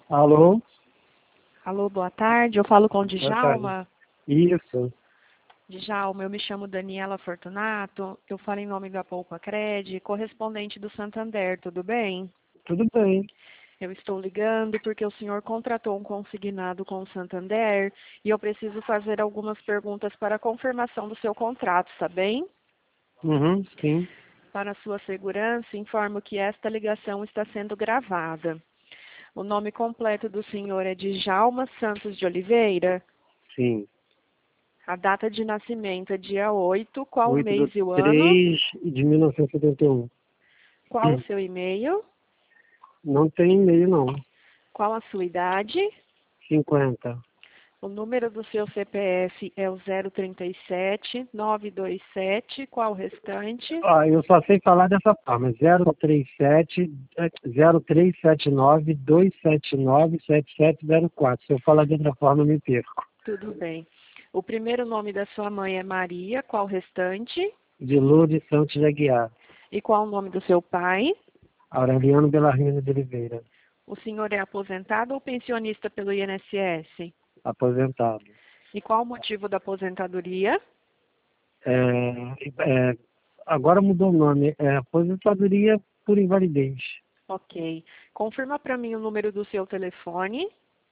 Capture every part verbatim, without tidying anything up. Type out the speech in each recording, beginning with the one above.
Alô? Alô, boa tarde. Eu falo com o Boa tarde. Djalma. Isso. Djalma, eu me chamo Daniela Fortunato. Eu falo em nome da Poupa Cred, correspondente do Santander, tudo bem? Tudo bem. Eu estou ligando porque o senhor contratou um consignado com o Santander e eu preciso fazer algumas perguntas para a confirmação do seu contrato, tá bem? Uhum, sim, Para a sua segurança, informo que esta ligação está sendo gravada. O nome completo do senhor é Djalma Santos de Oliveira. sim. A data de nascimento é dia oito. Qual o oito mês do e o ano? três de mil novecentos e setenta e um. Qual o seu e-mail? Não tem e-mail, não. Qual a sua idade? cinquenta. O número do seu C P F é o zero trinta e sete, nove dois sete. Qual o restante? Ah, eu só sei falar dessa forma. zero três sete, zero três sete nove, dois sete nove, sete sete zero quatro. Se eu falar de outra forma, eu me perco. Tudo bem. O primeiro nome da sua mãe é Maria. Qual o restante? De Lourdes Santos de Aguiar. E qual o nome do seu pai? Aureliano Belarmino de Oliveira. O senhor é aposentado ou pensionista pelo I N S S? Aposentado. E qual o motivo da aposentadoria? É, é, agora mudou o nome. É aposentadoria por invalidez. Ok. Confirma para mim o número do seu telefone.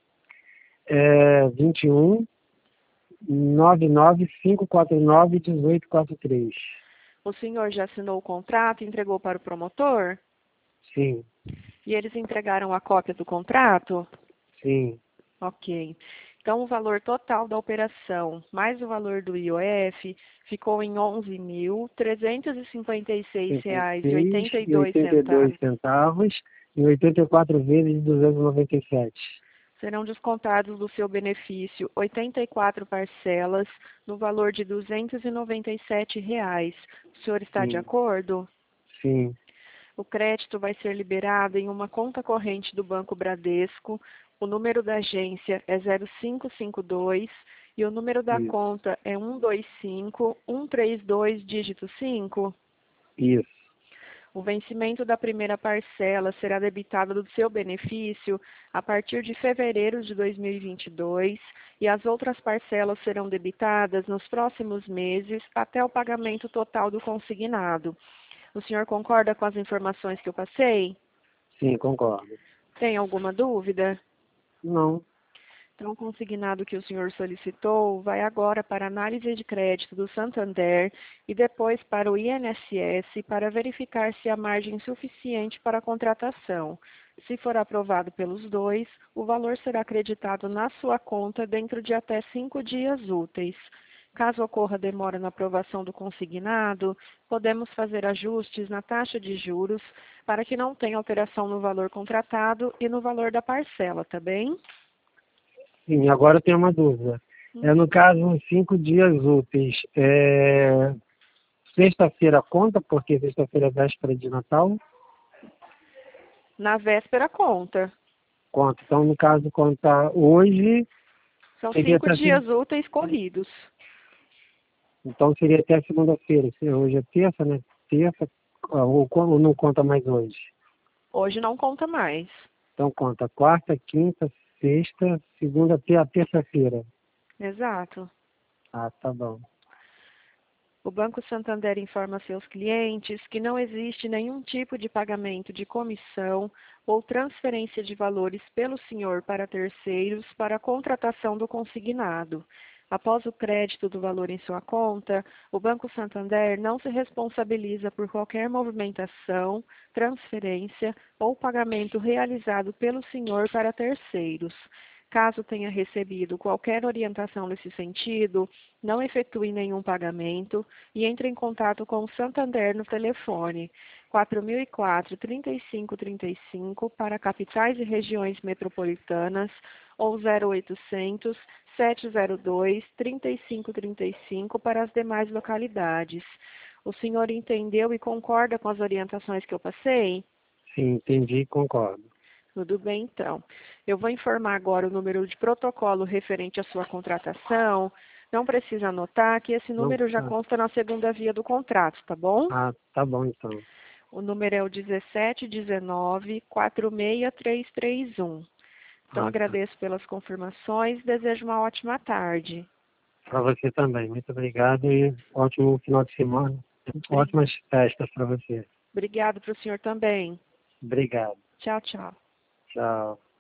É vinte e um, nove nove cinco quatro nove, um oito quatro três. O senhor já assinou o contrato e entregou para o promotor? Sim, E eles entregaram a cópia do contrato? sim. Ok. Então, o valor total da operação, mais o valor do I O F, ficou em onze mil trezentos e cinquenta e seis reais e oitenta e dois centavos. Centavos e oitenta e quatro vezes de duzentos e noventa e sete. Serão descontados do seu benefício oitenta e quatro parcelas no valor de duzentos e noventa e sete reais. O senhor está de Sim, acordo? sim, O crédito vai ser liberado em uma conta corrente do Banco Bradesco. O número da agência é zero cinco cinco dois e o número da isso, conta é um dois cinco, um três dois, dígito cinco. isso, O vencimento da primeira parcela será debitado do seu benefício a partir de fevereiro de dois mil e vinte e dois e as outras parcelas serão debitadas nos próximos meses até o pagamento total do consignado. O senhor concorda com as informações que eu passei? sim, concordo. Tem alguma dúvida? Não, Então, o consignado que o senhor solicitou vai agora para a análise de crédito do Santander e depois para o I N S S para verificar se há margem suficiente para a contratação. Se for aprovado pelos dois, o valor será acreditado na sua conta dentro de até cinco dias úteis. Caso ocorra demora na aprovação do consignado, podemos fazer ajustes na taxa de juros para que não tenha alteração no valor contratado e no valor da parcela, tá bem? sim, agora eu tenho uma dúvida. É, no caso, uns cinco dias úteis. É, sexta-feira conta, porque sexta-feira é véspera de Natal? Na véspera conta. Conta. Então, no caso, conta hoje, São seria cinco até, se- dias úteis corridos. então seria até segunda-feira. Se hoje é terça, né? Terça, ah, ou, co- ou não conta mais hoje. Hoje não conta mais. Então conta quarta, quinta, sexta, segunda até a terça-feira. Exato. Ah, tá bom. O Banco Santander informa seus clientes que não existe nenhum tipo de pagamento de comissão ou transferência de valores pelo senhor para terceiros para a contratação do consignado. Após o crédito do valor em sua conta, o Banco Santander não se responsabiliza por qualquer movimentação, transferência ou pagamento realizado pelo senhor para terceiros. Caso tenha recebido qualquer orientação nesse sentido, não efetue nenhum pagamento e entre em contato com o Santander no telefone quatro mil e quatro, trinta e cinco trinta e cinco para capitais e regiões metropolitanas ou zero oitocentos, sete zero dois, trinta e cinco trinta e cinco para as demais localidades. O senhor entendeu e concorda com as orientações que eu passei? Sim, entendi e concordo. Tudo bem, então. Eu vou informar agora o número de protocolo referente à sua contratação. Não precisa anotar que esse Não, número já ah, consta na segunda via do contrato, tá bom? ah, tá bom então. O número é o um sete um nove, quatro seis três três um. Então, Ah, tá. agradeço pelas confirmações e desejo uma ótima tarde. Para você também. Muito obrigado e ótimo final de semana. Ótimas festas para você. Obrigado para o senhor também. Obrigado. Tchau, tchau. Tchau.